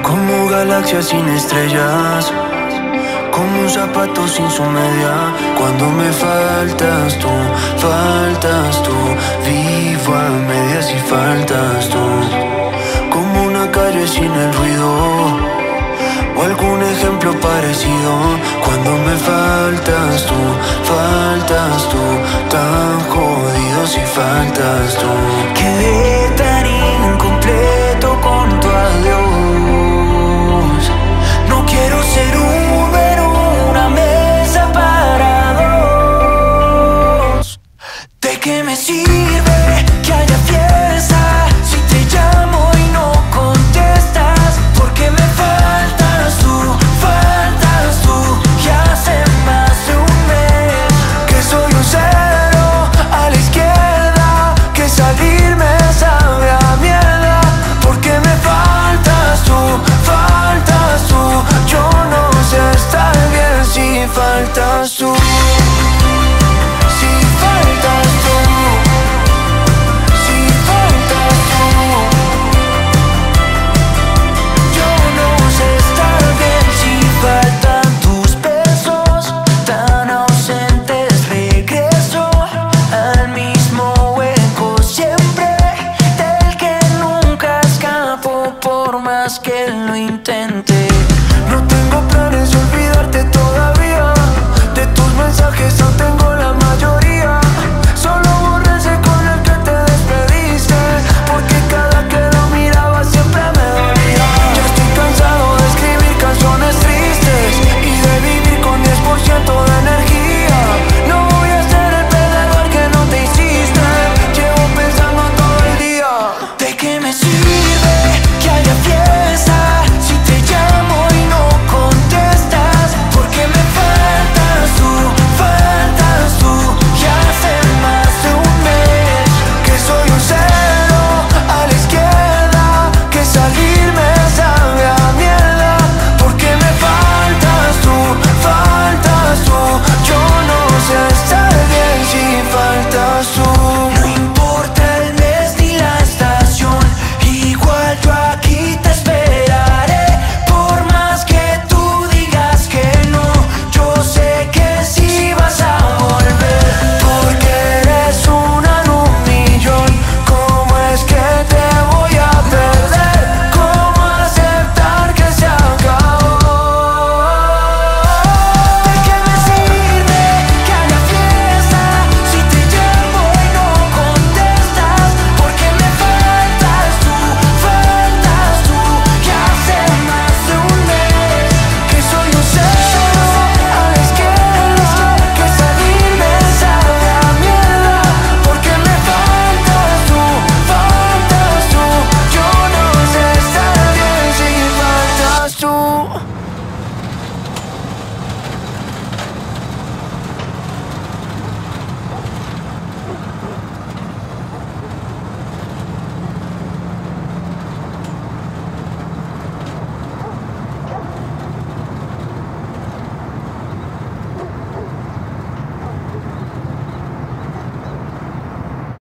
Como galaxias sin estrellas, como un zapato sin su media. Cuando me faltas tú, vivo a medias y faltas tú. Como una calle sin el ruido, o algún ejemplo parecido. Cuando me faltas tú, tan jodido si faltas tú. Quedé tan incompleto con tu adiós. No quiero ser Uber o una mesa para dos. ¿De qué me sirve que haya fiesta si te llamo y no contestas? Porque me faltas tú, que hace más de un mes que soy un cero a la izquierda, que salir me sabe a mierda. Porque me faltas tú, yo no sé estar bien si faltas tú. Si faltas tú, si faltas tú, yo no sé estar bien si faltan tus besos tan ausentes. Regreso al mismo hueco siempre, del que nunca escapo por más que lo intente.